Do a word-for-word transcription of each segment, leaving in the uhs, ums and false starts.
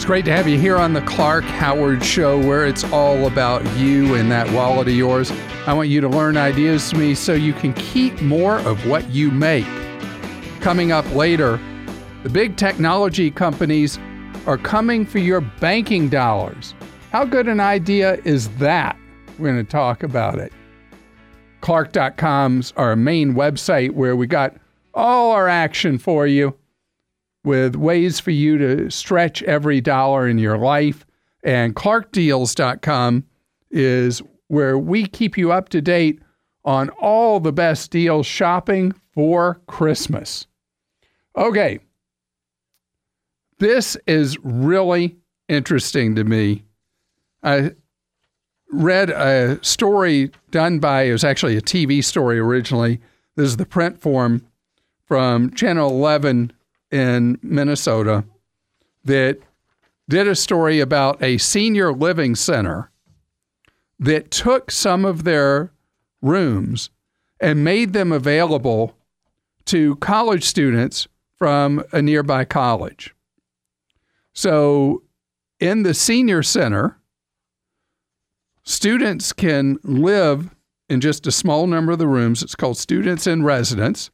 It's great to have you here on the Clark Howard Show, where it's all about you and that wallet of yours. I want you to learn ideas from me so you can keep more of what you make. Coming up later, the big technology companies are coming for your banking dollars. How good an idea is that? We're going to talk about it. Clark dot com's our main website where we got all our action for you, with ways for you to stretch every dollar in your life. And Clark Deals dot com is where we keep you up to date on all the best deals shopping for Christmas. Okay. This is really interesting to me. I read a story done by, it was actually a T V story originally. This is the print form from Channel eleven in Minnesota that did a story about a senior living center that took some of their rooms and made them available to college students from a nearby college. So in the senior center, students can live in just a small number of the rooms. It's called Students in Residence.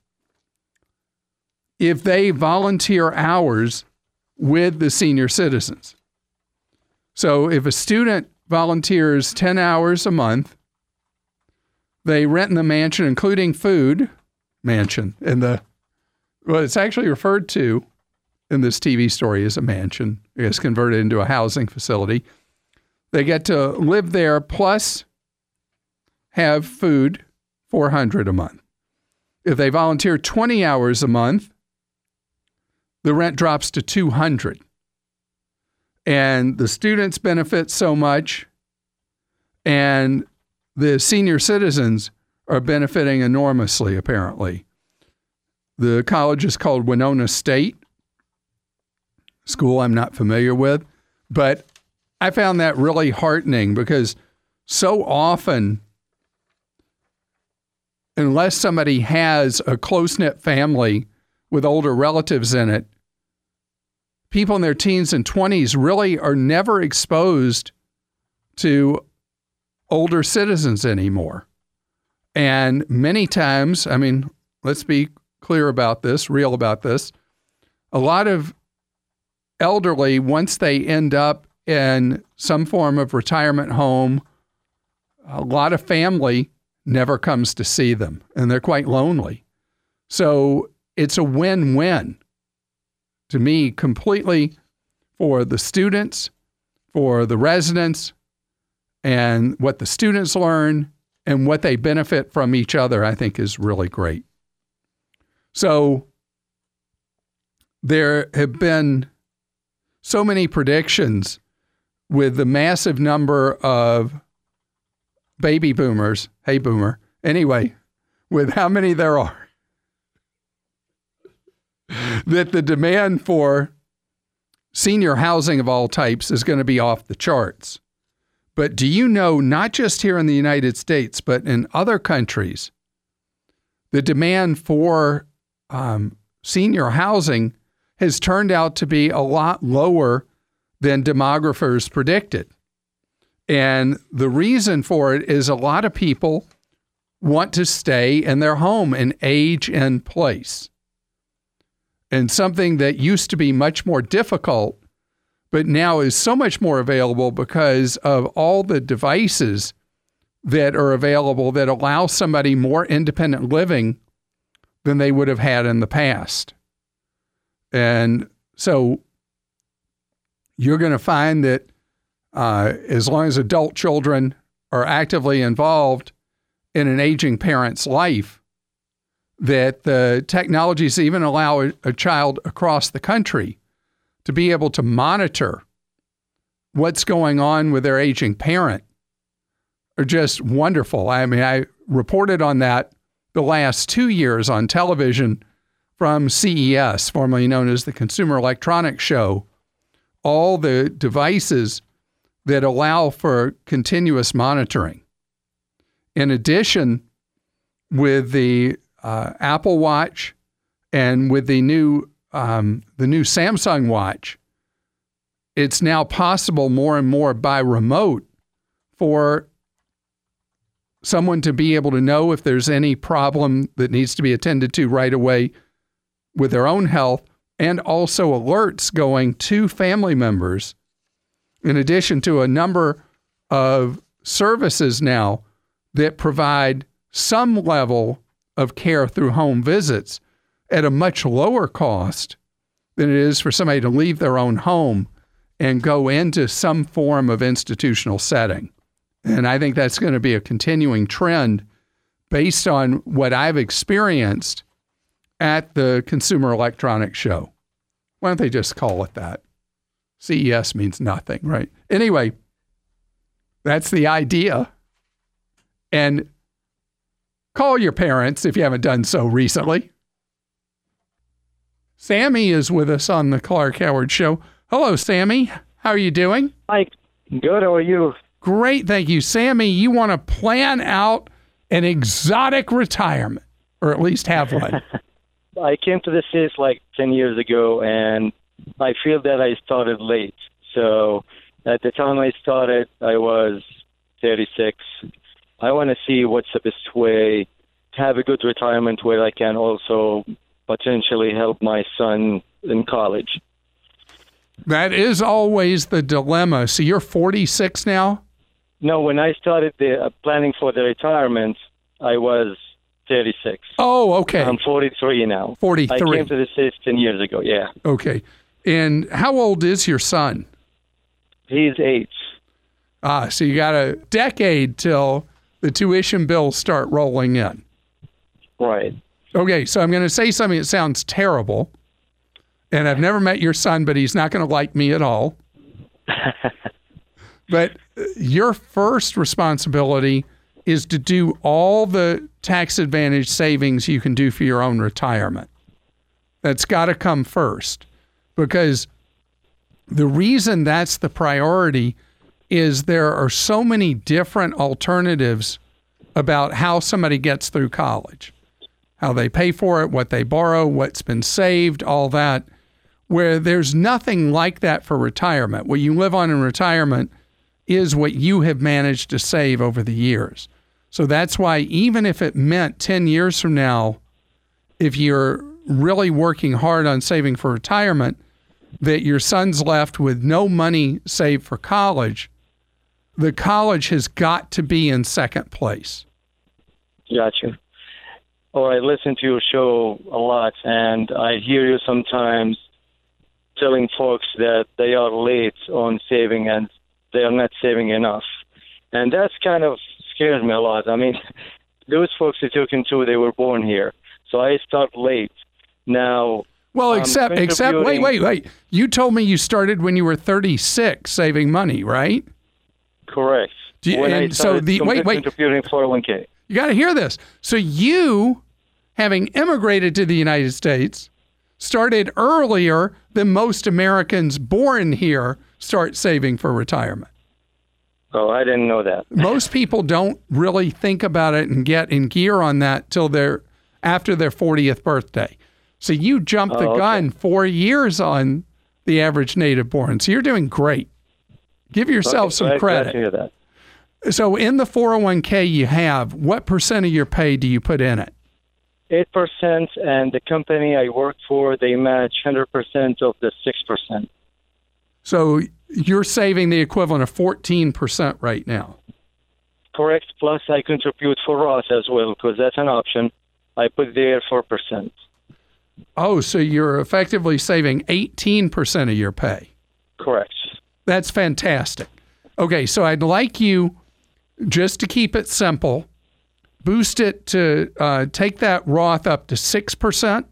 If they volunteer hours with the senior citizens. So if a student volunteers ten hours a month, they rent in the mansion, including food, mansion, in the, well, it's actually referred to in this T V story as a mansion. It's converted into a housing facility. They get to live there plus have food, four hundred dollars a month. If they volunteer twenty hours a month, the rent drops to two hundred dollars. And the students benefit so much, and the senior citizens are benefiting enormously, apparently. The college is called Winona State School. I'm not familiar with, but I found that really heartening because so often, unless somebody has a close-knit family with older relatives in it, people in their teens and twenties really are never exposed to older citizens anymore. And many times, I mean, let's be clear about this, real about this, a lot of elderly, once they end up in some form of retirement home, a lot of family never comes to see them, and they're quite lonely. So it's a win-win to me completely for the students, for the residents, and what the students learn and what they benefit from each other, I think is really great. So there have been so many predictions with the massive number of baby boomers. Hey, boomer. Anyway, with how many there are, that the demand for senior housing of all types is going to be off the charts. But do you know, not just here in the United States, but in other countries, the demand for um, senior housing has turned out to be a lot lower than demographers predicted. And the reason for it is a lot of people want to stay in their home and age in place. And something that used to be much more difficult, but now is so much more available because of all the devices that are available that allow somebody more independent living than they would have had in the past. And so you're going to find that uh, as long as adult children are actively involved in an aging parent's life, that the technologies even allow a, a child across the country to be able to monitor what's going on with their aging parent are just wonderful. I mean, I reported on that the last two years on television from C E S, formerly known as the Consumer Electronics Show, all the devices that allow for continuous monitoring. In addition, with the uh, Apple Watch and with the new um, the new Samsung Watch, it's now possible more and more by remote for someone to be able to know if there's any problem that needs to be attended to right away with their own health, and also alerts going to family members, in addition to a number of services now that provide some level of care through home visits at a much lower cost than it is for somebody to leave their own home and go into some form of institutional setting. And I think that's going to be a continuing trend based on what I've experienced at the Consumer Electronics Show. Why don't they just call it that? C E S means nothing, right? Anyway, that's the idea. And call your parents if you haven't done so recently. Sammy is with us on the Clark Howard Show. Hello, Sammy. How are you doing? Hi. Good. How are you? Great. Thank you. Sammy, you want to plan out an exotic retirement, or at least have one. I came to the States like ten years ago, and I feel that I started late. So at the time I started, I was thirty-six. I want to see what's the best way to have a good retirement where I can also potentially help my son in college. That is always the dilemma. So you're forty-six now? No, when I started the uh, planning for the retirement, I was thirty-six. Oh, okay. I'm forty-three now. forty-three. I came to the States ten years ago, yeah. Okay. And how old is your son? He's eight. Ah, so you got a decade till the tuition bills start rolling in. Right. Okay, so I'm going to say something that sounds terrible, and I've never met your son, but he's not going to like me at all. But your first responsibility is to do all the tax advantage savings you can do for your own retirement. That's got to come first, because the reason that's the priority is there are so many different alternatives about how somebody gets through college, how they pay for it, what they borrow, what's been saved, all that, where there's nothing like that for retirement. What you live on in retirement is what you have managed to save over the years. So that's why even if it meant ten years from now, if you're really working hard on saving for retirement, that your son's left with no money saved for college, the college has got to be in second place. Gotcha. Oh, I listen to your show a lot, and I hear you sometimes telling folks that they are late on saving and they are not saving enough. And that's kind of scares me a lot. I mean, those folks you're talking to, they were born here. So I start late. Now, well, except, except, wait, wait, wait. You told me you started when you were thirty-six saving money, right? Correct. Do you, when and I so the, wait, wait. Contributing four oh one k. You got to hear this. So you, having immigrated to the United States, started earlier than most Americans born here start saving for retirement. Oh, I didn't know that. Most people don't really think about it and get in gear on that till they're after their fortieth birthday. So you jumped oh, the okay. gun four years on the average native born. So you're doing great. Give yourself okay, some glad, credit. Glad to hear that. So in the four oh one k you have, what percent of your pay do you put in it? eight percent, and the company I work for, they match one hundred percent of the six percent. So you're saving the equivalent of fourteen percent right now. Correct. Plus, I contribute for Roth as well, because that's an option. I put there four percent. Oh, so you're effectively saving eighteen percent of your pay. Correct. That's fantastic. Okay, so I'd like you, just to keep it simple, boost it to uh, take that Roth up to six percent.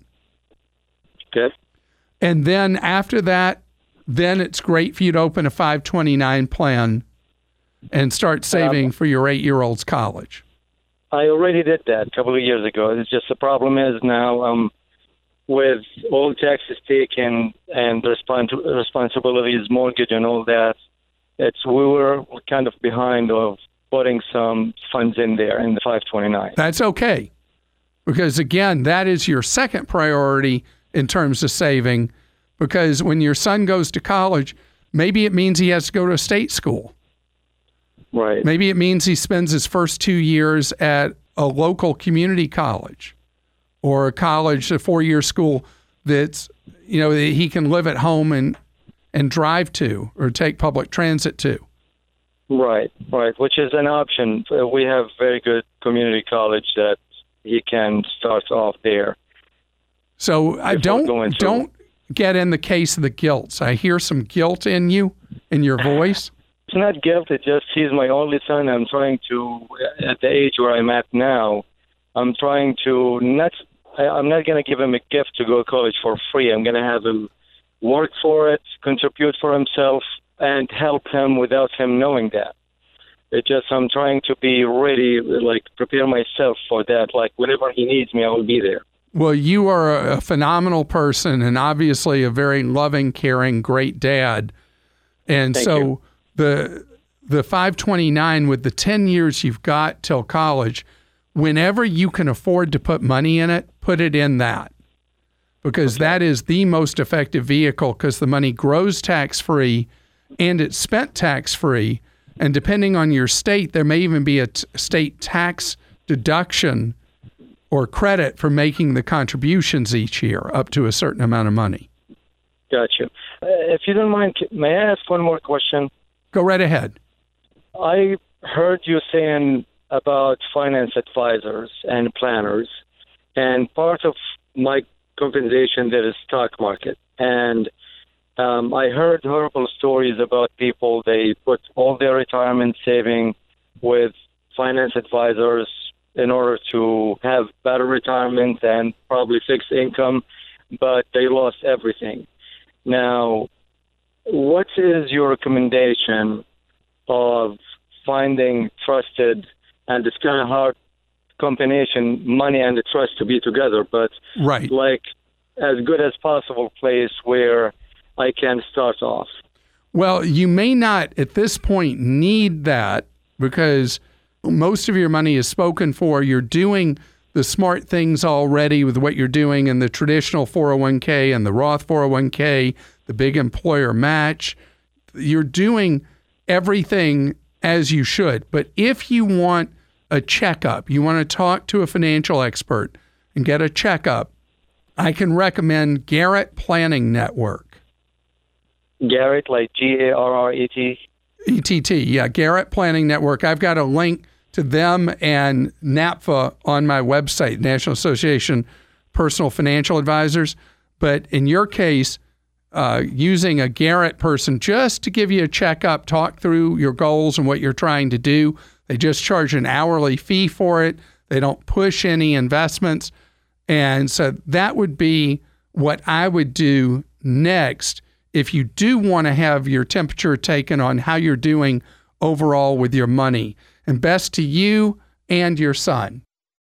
Okay. And then after that, then it's great for you to open a five twenty-nine plan and start saving um, for your eight-year-old's college. I already did that a couple of years ago. It's just the problem is now um, with all taxes taken and respons- responsibilities, mortgage and all that, it's we were kind of behind of putting some funds in there in the five twenty-nine. That's okay. Because, again, that is your second priority in terms of saving. Because when your son goes to college, Maybe it means he has to go to a state school. Right. Maybe it means he spends his first two years at a local community college or a college, a four-year school that's, you know, that he can live at home and, and drive to or take public transit to. Right, right, which is an option. We have very good community college that he can start off there. So I don't don't get in the case of the guilt. I hear some guilt in you, in your voice. It's not guilt. It's just he's my only son. I'm trying to, at the age where I'm at now, I'm trying to not. I, I'm not going to give him a gift to go to college for free. I'm going to have him work for it, contribute for himself, and help him without him knowing that. It's just I'm trying to be ready, like prepare myself for that. Like whenever he needs me, I will be there. Well, you are a phenomenal person and obviously a very loving, caring, great dad. And Thank so you. the the five twenty-nine with the ten years you've got till college, whenever you can afford to put money in it, put it in that. Because okay. that is the most effective vehicle because the money grows tax-free and it's spent tax-free. And depending on your state, there may even be a t- state tax deduction or credit for making the contributions each year up to a certain amount of money. Gotcha. Uh, if you don't mind, may I ask one more question? Go right ahead. I heard you saying about finance advisors and planners, and part of my compensation there is stock market. And um, I heard horrible stories about people, they put all their retirement saving with finance advisors in order to have better retirement and probably fixed income, but they lost everything. Now, what is your recommendation of finding trusted, and it's kind of hard combination, money and the trust to be together, but right. like as good as possible place where I can start off? Well, you may not at this point need that because most of your money is spoken for. You're doing the smart things already with what you're doing in the traditional four oh one k and the Roth four oh one k, the big employer match. You're doing everything as you should. But if you want a checkup, you want to talk to a financial expert and get a checkup, I can recommend Garrett Planning Network. Garrett, like G A R R E T? E T T, yeah, Garrett Planning Network. I've got a link to them and NAPFA on my website, National Association Personal Financial Advisors. But in your case, uh, using a Garrett person just to give you a checkup, talk through your goals and what you're trying to do. They just charge an hourly fee for it. They don't push any investments. And so that would be what I would do next if you do want to have your temperature taken on how you're doing overall with your money. And best to you and your son.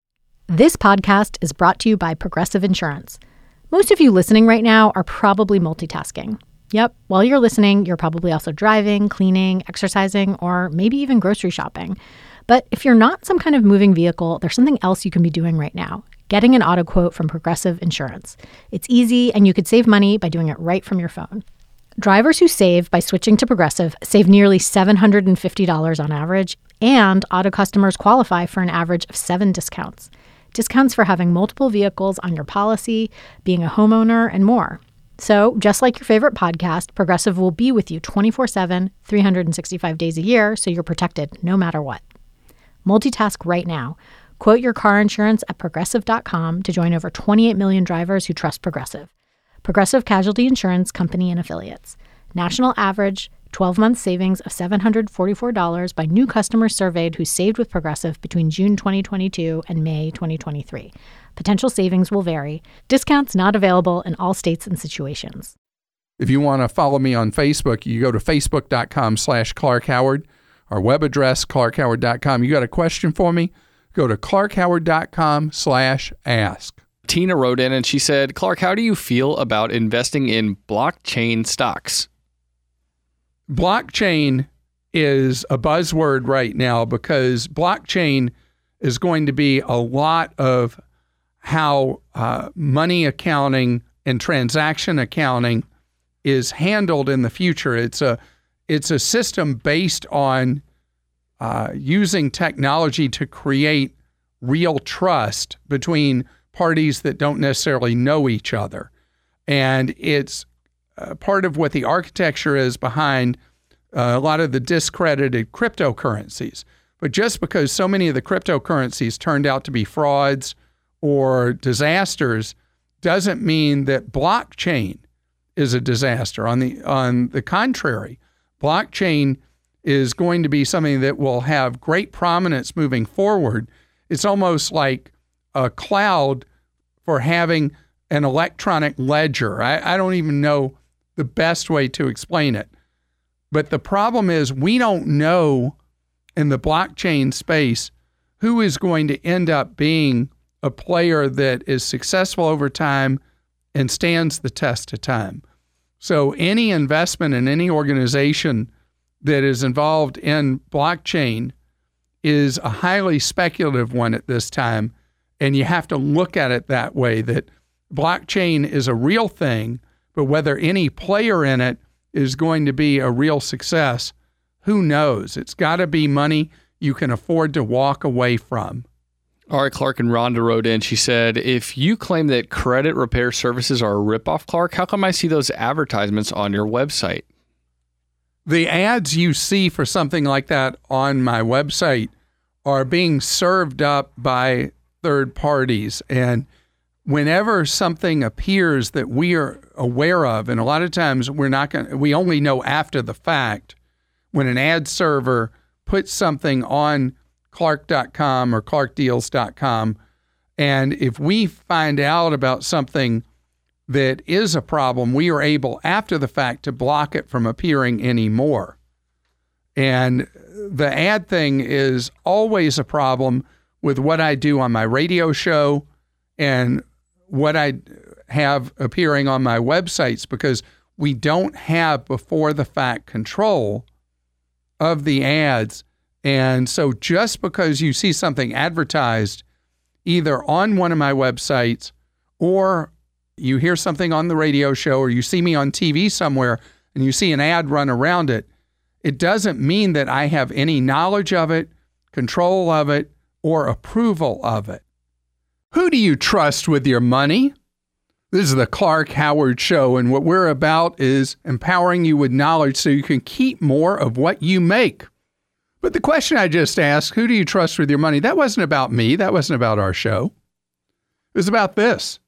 This podcast is brought to you by Progressive Insurance. Most of you listening right now are probably multitasking. Yep, while you're listening, you're probably also driving, cleaning, exercising, or maybe even grocery shopping. But if you're not some kind of moving vehicle, there's something else you can be doing right now. Getting an auto quote from Progressive Insurance. It's easy, and you could save money by doing it right from your phone. Drivers who save by switching to Progressive save nearly seven hundred fifty dollars on average, and auto customers qualify for an average of seven discounts. Discounts for having multiple vehicles on your policy, being a homeowner, and more. So, just like your favorite podcast, Progressive will be with you twenty-four seven, three hundred sixty-five days a year, so you're protected no matter what. Multitask right now. Quote your car insurance at Progressive dot com to join over twenty-eight million drivers who trust Progressive. Progressive Casualty Insurance Company and Affiliates. National average twelve-month savings of seven hundred forty-four dollars by new customers surveyed who saved with Progressive between June twenty twenty-two and May twenty twenty-three. Potential savings will vary. Discounts not available in all states and situations. If you want to follow me on Facebook, you go to facebook.com slash Clark Howard. Our web address, clark howard dot com. You got a question for me? Go to clark howard dot com slash ask. Tina wrote in and she said, Clark, how do you feel about investing in blockchain stocks? Blockchain is a buzzword right now because blockchain is going to be a lot of how uh, money accounting and transaction accounting is handled in the future. It's a it's a system based on uh, using technology to create real trust between parties that don't necessarily know each other. And it's uh, part of what the architecture is behind uh, a lot of the discredited cryptocurrencies. But just because so many of the cryptocurrencies turned out to be frauds or disasters doesn't mean that blockchain is a disaster. On the on the contrary, blockchain is going to be something that will have great prominence moving forward. It's almost like a cloud for having an electronic ledger. I, I don't even know the best way to explain it. But the problem is we don't know in the blockchain space who is going to end up being a player that is successful over time and stands the test of time. So any investment in any organization that is involved in blockchain is a highly speculative one at this time. And you have to look at it that way, that blockchain is a real thing, but whether any player in it is going to be a real success, who knows? It's got to be money you can afford to walk away from. All right, Clark, and Rhonda wrote in. She said, if you claim that credit repair services are a ripoff, Clark, how come I see those advertisements on your website? The ads you see for something like that on my website are being served up by third parties. And whenever something appears that we are aware of, and a lot of times we're not going to, we only know after the fact, when an ad server puts something on Clark dot com or Clark Deals dot com, and if we find out about something that is a problem, we are able after the fact to block it from appearing anymore. And the ad thing is always a problem with what I do on my radio show and what I have appearing on my websites, because we don't have before the fact control of the ads. And so just because you see something advertised either on one of my websites or you hear something on the radio show or you see me on T V somewhere and you see an ad run around it, it doesn't mean that I have any knowledge of it, control of it, or approval of it. Who do you trust with your money? This is the Clark Howard Show, and what we're about is empowering you with knowledge so you can keep more of what you make. But the question I just asked, who do you trust with your money? That wasn't about me. That wasn't about our show. It was about this.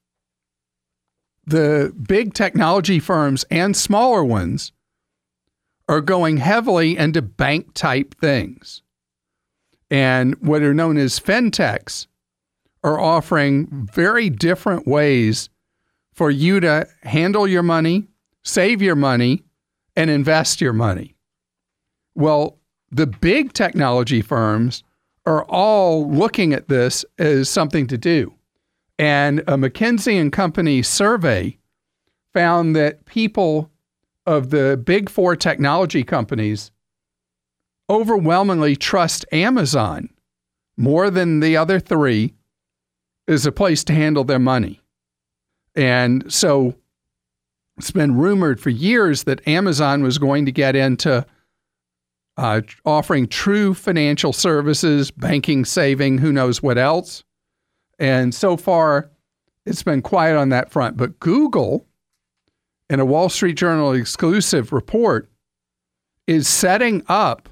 The big technology firms and smaller ones are going heavily into bank-type things. And what are known as fintechs are offering very different ways for you to handle your money, save your money, and invest your money. Well, the big technology firms are all looking at this as something to do. And a McKinsey and Company survey found that people of the big four technology companies overwhelmingly trust Amazon more than the other three as a place to handle their money. And so it's been rumored for years that Amazon was going to get into uh, offering true financial services, banking, saving, who knows what else. And so far, it's been quiet on that front. But Google, in a Wall Street Journal exclusive report, is setting up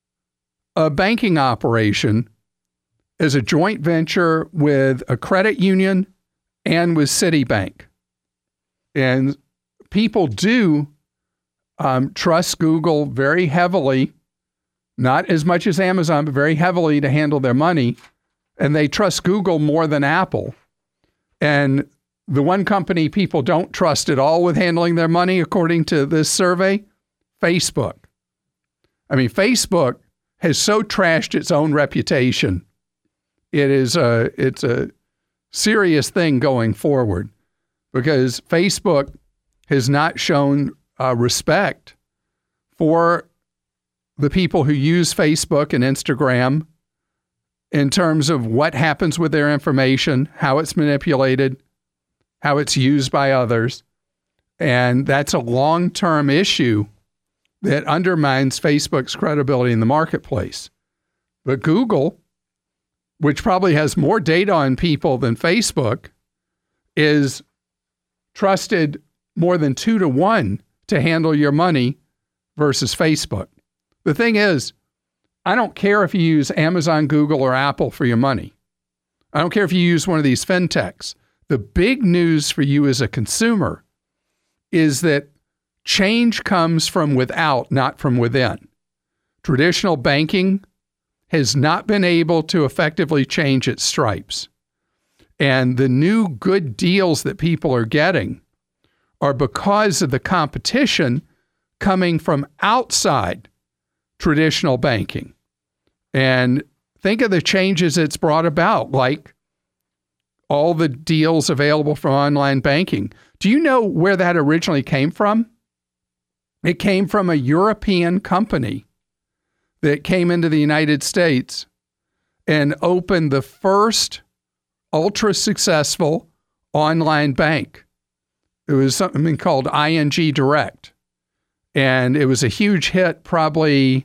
a banking operation as a joint venture with a credit union and with Citibank. And people do um, trust Google very heavily, not as much as Amazon, but very heavily to handle their money. And they trust Google more than Apple. And the one company people don't trust at all with handling their money, according to this survey, Facebook. I mean, Facebook has so trashed its own reputation. It is a, it's a serious thing going forward because Facebook has not shown uh, respect for the people who use Facebook and Instagram in terms of what happens with their information, how it's manipulated, how it's used by others. And that's a long-term issue that undermines Facebook's credibility in the marketplace. But Google, which probably has more data on people than Facebook, is trusted more than two to one to handle your money versus Facebook. The thing is, I don't care if you use Amazon, Google, or Apple for your money. I don't care if you use one of these fintechs. The big news for you as a consumer is that change comes from without, not from within. Traditional banking has not been able to effectively change its stripes. And the new good deals that people are getting are because of the competition coming from outside traditional banking. And think of the changes it's brought about, like all the deals available from online banking. Do you know where that originally came from? It came from a European company that came into the United States and opened the first ultra successful online bank. It was something called I N G Direct. And it was a huge hit probably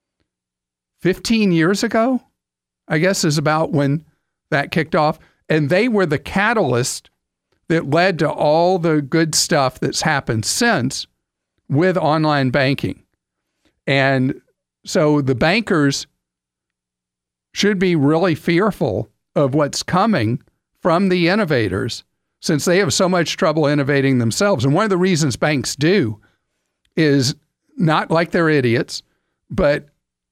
fifteen years ago, I guess is about when that kicked off. And they were the catalyst that led to all the good stuff that's happened since with online banking. And so the bankers should be really fearful of what's coming from the innovators, since they have so much trouble innovating themselves. And one of the reasons banks do is not like they're idiots, but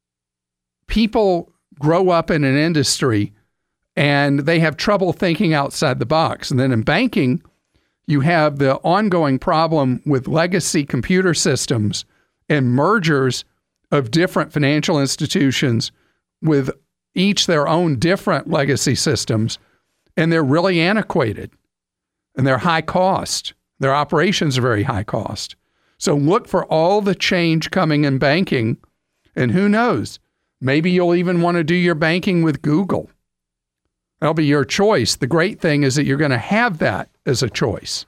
people grow up in an industry and they have trouble thinking outside the box. And then in banking, you have the ongoing problem with legacy computer systems and mergers of different financial institutions with each their own different legacy systems. And they're really antiquated and they're high cost. Their operations are very high cost. So look for all the change coming in banking, and who knows, maybe you'll even want to do your banking with Google. That'll be your choice. The great thing is that you're going to have that as a choice.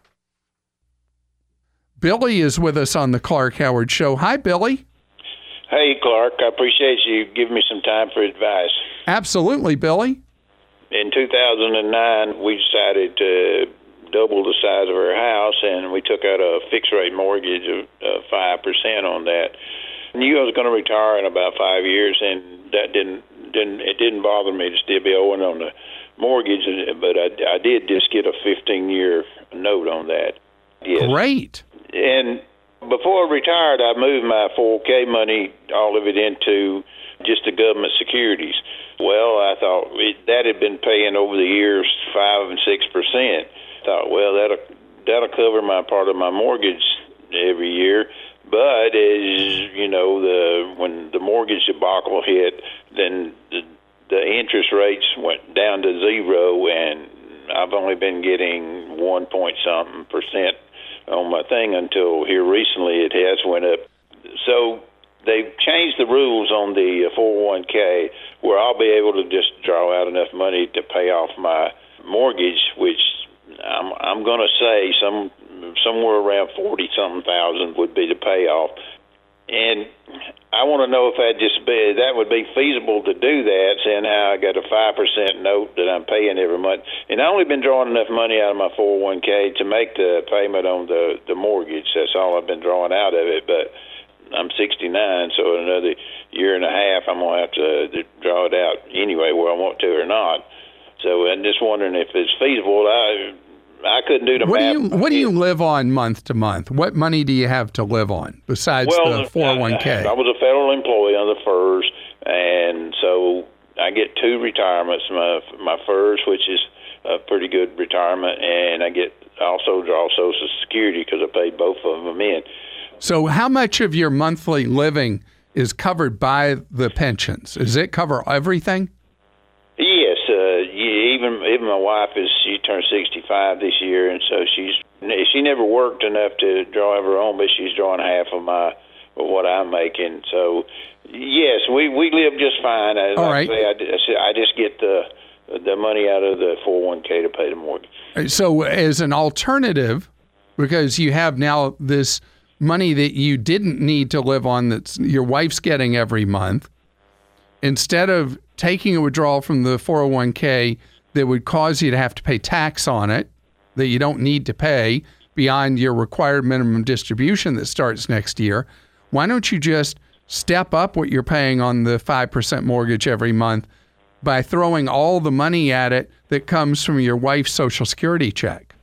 Billy is with us on the Clark Howard Show. Hi, Billy. Hey, Clark. I appreciate you giving me some time for advice. Absolutely, Billy. In two thousand nine, we decided to double the size of our house, and we took out a fixed-rate mortgage of uh, five percent on that. I knew I was going to retire in about five years, and that didn't didn't it didn't bother me to still be owing on the mortgage, but I, I did just get a fifteen-year note on that. Yes. Great. And before I retired, I moved my four oh K money, all of it, into just the government securities. Well, I thought it, that had been paying over the years five and six percent. Thought, well, that'll that'll cover my part of my mortgage every year. But as you know, the when the mortgage debacle hit, then the, the interest rates went down to zero, and I've only been getting one point something percent on my thing until here recently it has went up. So they've changed the rules on the four oh one K where I'll be able to just draw out enough money to pay off my mortgage, which I'm I'm going to say some somewhere around forty something thousand would be the payoff. And I want to know if that just be that would be feasible to do that, seeing how I got a five percent note that I'm paying every month, and I only been drawing enough money out of my four oh one K to make the payment on the the mortgage. That's all I've been drawing out of it, but I'm sixty-nine, so in another year and a half, I'm going to have to, to draw it out anyway, whether I want to or not. So I'm just wondering if it's feasible. I I couldn't do the what math. Do you, what do you live on month to month? What money do you have to live on besides well, the four oh one K? I, I was a federal employee on the F E R S, and so I get two retirements. My my F E R S, which is a pretty good retirement, and I get also draw Social Security because I paid both of them in. So how much of your monthly living is covered by the pensions? Does it cover everything? Yes, uh, even even my wife is she turned sixty-five this year, and so she's she never worked enough to draw of her own, but she's drawing half of my of what I'm making. So yes, we, we live just fine. As All like right. I, say, I, I just get the the money out of the four oh one K to pay the mortgage. So as an alternative, because you have now this money that you didn't need to live on that your wife's getting every month. Instead of taking a withdrawal from the four oh one k that would cause you to have to pay tax on it that you don't need to pay beyond your required minimum distribution that starts next year, why don't you just step up what you're paying on the five percent mortgage every month by throwing all the money at it that comes from your wife's Social Security check?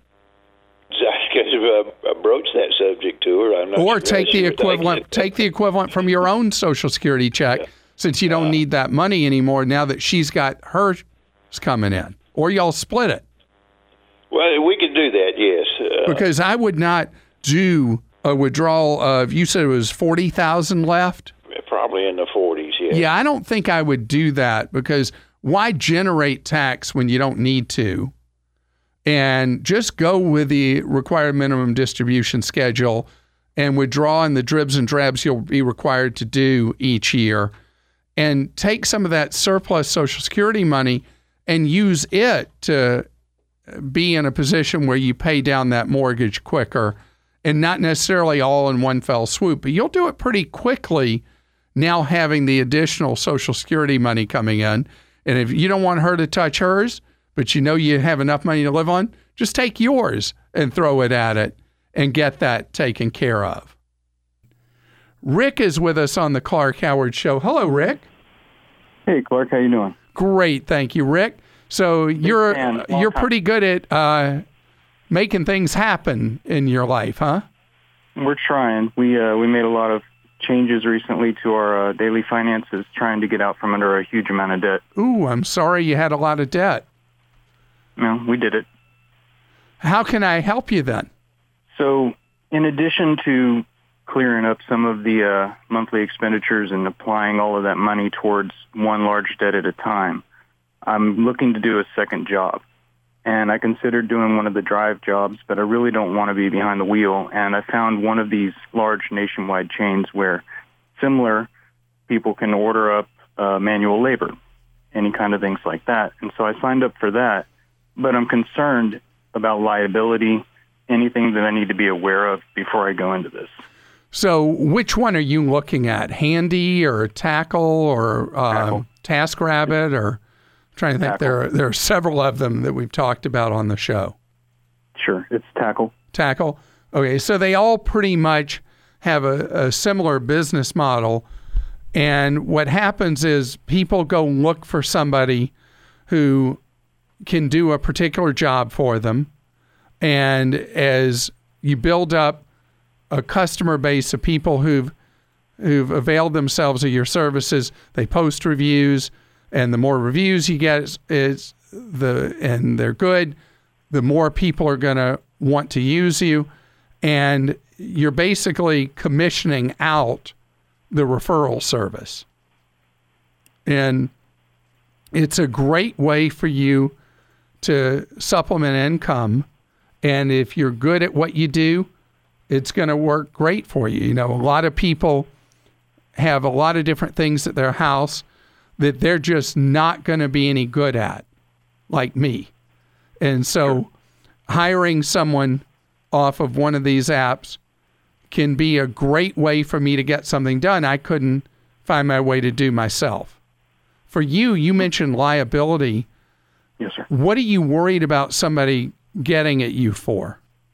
I broached that subject to her. I'm not or sure take the equivalent take the equivalent from your own Social Security check, yeah. since you don't uh, need that money anymore now that she's got hers coming in. Or y'all split it. Well, we could do that, yes. Uh, because I would not do a withdrawal of, you said it was forty thousand left? Probably in the forties, yeah. Yeah, I don't think I would do that, because why generate tax when you don't need to? And just go with the required minimum distribution schedule and withdraw in the dribs and drabs you'll be required to do each year, and take some of that surplus Social Security money and use it to be in a position where you pay down that mortgage quicker, and not necessarily all in one fell swoop, but you'll do it pretty quickly now having the additional Social Security money coming in. And if you don't want her to touch hers, but you know you have enough money to live on, just take yours and throw it at it and get that taken care of. Rick is with us on the Clark Howard Show. Hello, Rick. Hey, Clark. How you doing? Great, thank you, Rick. So Big you're fan. you're time. pretty good at uh, making things happen in your life, huh? We're trying. We uh, we made a lot of changes recently to our uh, daily finances, trying to get out from under a huge amount of debt. Ooh, I'm sorry you had a lot of debt. No, we did it. How can I help you then? So, in addition to clearing up some of the uh, monthly expenditures and applying all of that money towards one large debt at a time, I'm looking to do a second job. And I considered doing one of the drive jobs, but I really don't want to be behind the wheel. And I found one of these large nationwide chains where similar people can order up uh, manual labor, any kind of things like that. And so I signed up for that. But I'm concerned about liability, anything that I need to be aware of before I go into this. So which one are you looking at? Handy or Tackle or uh, TaskRabbit? Or I'm trying to think. Tackle. There are, there are several of them that we've talked about on the show. Sure, it's Tackle. Tackle. Okay, so they all pretty much have a, a similar business model. And what happens is people go look for somebody who can do a particular job for them. And as you build up a customer base of people who've who've availed themselves of your services, they post reviews, and the more reviews you get is, is the and they're good, the more people are going to want to use you, and you're basically commissioning out the referral service. And it's a great way for you to supplement income. And if you're good at what you do, it's going to work great for you. You know, a lot of people have a lot of different things at their house that they're just not going to be any good at, like me. And so sure. hiring someone off of one of these apps can be a great way for me to get something done I couldn't find my way to do myself. For you, you mentioned liability. Yes, sir. What are you worried about somebody getting at you for?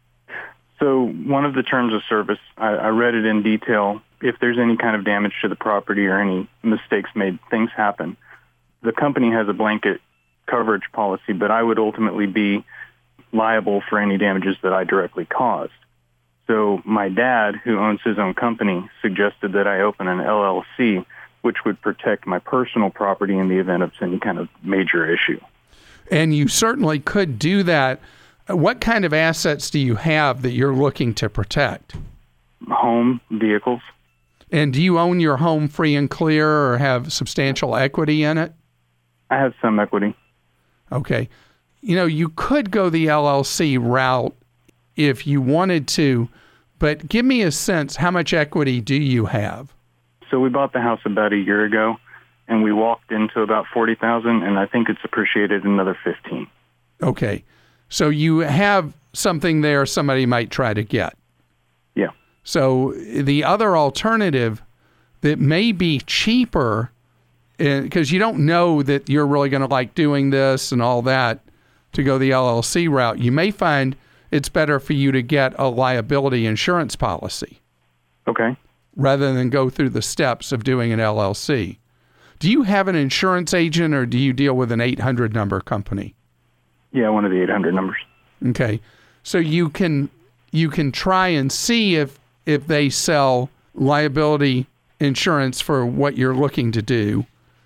So one of the terms of service, I, I read it in detail. If there's any kind of damage to the property or any mistakes made, things happen. The company has a blanket coverage policy, but I would ultimately be liable for any damages that I directly caused. So my dad, who owns his own company, suggested that I open an L L C, which would protect my personal property in the event of any kind of major issue. And you certainly could do that. What kind of assets do you have that you're looking to protect? Home, vehicles. And do you own your home free and clear or have substantial equity in it? I have some equity. Okay. You know, you could go the L L C route if you wanted to, but give me a sense, how much equity do you have? So we bought the house about a year ago, and we walked into about forty thousand dollars, and I think it's appreciated another fifteen thousand dollars. Okay. So you have something there somebody might try to get. Yeah. So the other alternative that may be cheaper, because you don't know that you're really going to like doing this and all that, to go the L L C route, you may find it's better for you to get a liability insurance policy. Okay. Rather than go through the steps of doing an L L C. Do you have an insurance agent, or do you deal with an eight hundred number company? Yeah, one of the eight hundred numbers. Okay. So you can you can try and see if if they sell liability insurance for what you're looking to do,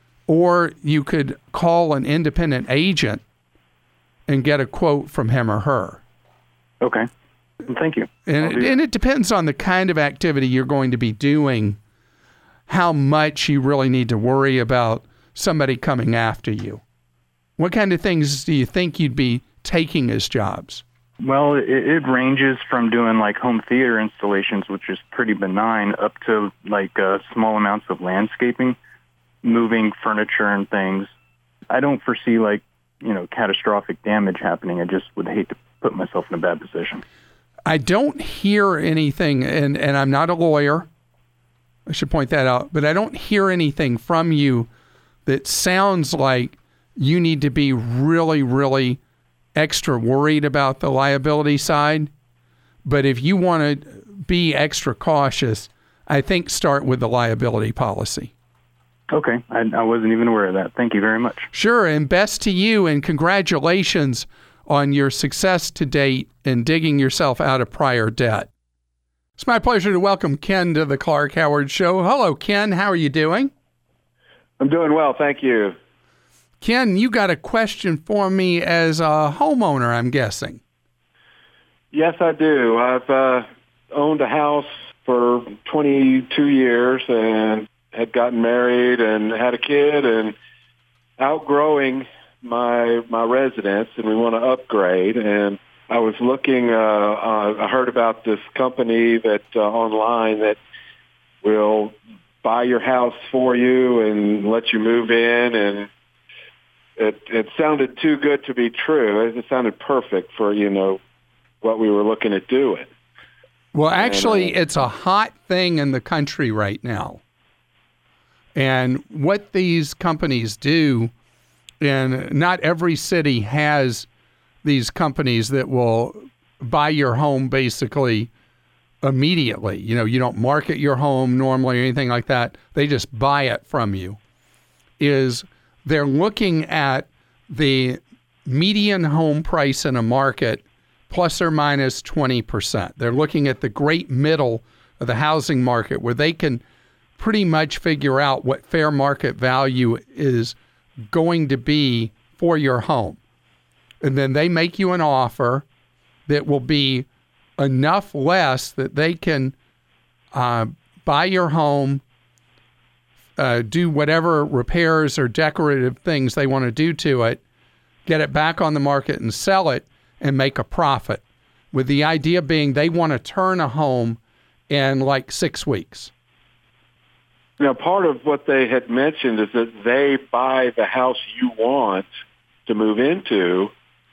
or you could call an independent agent and get a quote from him or her. Okay. Thank you. And it, and it depends on the kind of activity you're going to be doing, how much you really need to worry about somebody coming after you. What kind of things do you think you'd be taking as jobs? Well, it, it ranges from doing like home theater installations, which is pretty benign, up to like uh, small amounts of landscaping, moving furniture and things. I don't foresee like, you know, catastrophic damage happening. I just would hate to put myself in a bad position. I don't hear anything, and, and I'm not a lawyer, I should point that out, but I don't hear anything from you that sounds like you need to be really, really extra worried about the liability side. But if you want to be extra cautious, I think start with the liability policy. Okay. I, I wasn't even aware of that. Thank you very much. Sure, and best to you, and congratulations on your success to date in digging yourself out of prior debt. It's my pleasure to welcome Ken to the Clark Howard Show. Hello, Ken. How are you doing? I'm doing well, thank you. Ken, you got a question for me as a homeowner, I'm guessing. Yes, I do. I've uh, owned a house for twenty-two years and had gotten married and had a kid and outgrowing my my residence, and we want to upgrade. And I was looking, uh, uh, I heard about this company that uh, online that will buy your house for you and let you move in, and it it sounded too good to be true. It sounded perfect for, you know, what we were looking at doing. Well, actually, and, uh, it's a hot thing in the country right now. And what these companies do, and not every city has these companies that will buy your home basically immediately. You know, you don't market your home normally or anything like that. They just buy it from you. Is they're looking at the median home price in a market plus or minus twenty percent. They're looking at the great middle of the housing market where they can pretty much figure out what fair market value is going to be for your home. And then they make you an offer that will be enough less that they can uh, buy your home, uh, do whatever repairs or decorative things they want to do to it, get it back on the market and sell it and make a profit, with the idea being they want to turn a home in like six weeks. Now, part of what they had mentioned is that they buy the house you want to move into,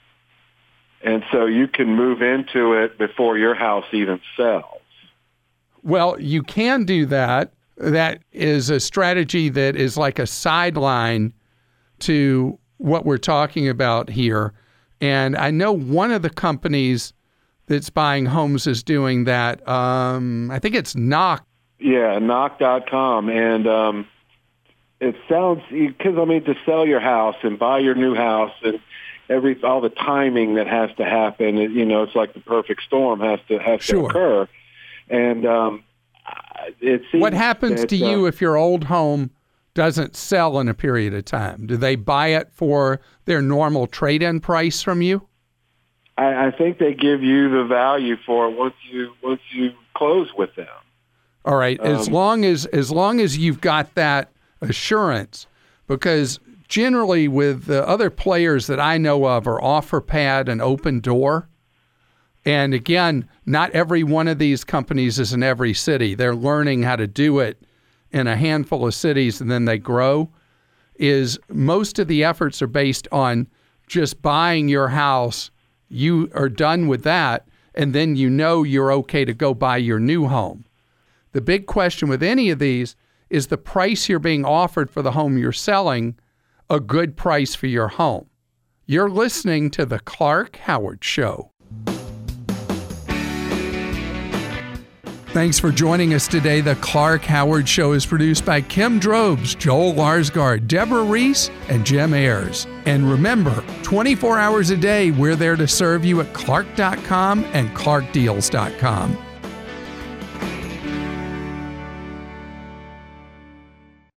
and so you can move into it before your house even sells. Well, you can do that. That is a strategy that is like a sideline to what we're talking about here. And I know one of the companies that's buying homes is doing that. Um, I think it's Knock. Yeah, knock dot com. And um, it sounds, because, I mean, to sell your house and buy your new house and every all the timing that has to happen, it, you know, it's like the perfect storm has to has sure. to occur. And um, it seems what happens that, to you uh, if your old home doesn't sell in a period of time? Do they buy it for their normal trade-in price from you? I, I think they give you the value for it once you once you close with them. All right, Um, as long as as long as you've got that assurance, because generally with the other players that I know of are OfferPad and Open Door. And again, not every one of these companies is in every city. They're learning how to do it in a handful of cities and then they grow. Is most of the efforts are based on just buying your house you are done with that, and then you know you're okay to go buy your new home. The big question with any of these is the price you're being offered for the home you're selling a good price for your home? You're listening to The Clark Howard Show. Thanks for joining us today. The Clark Howard Show is produced by Kim Drobes, Joel Larsgaard, Deborah Reese, and Jim Ayers. And remember, twenty-four hours a day, we're there to serve you at clark dot com and clark deals dot com.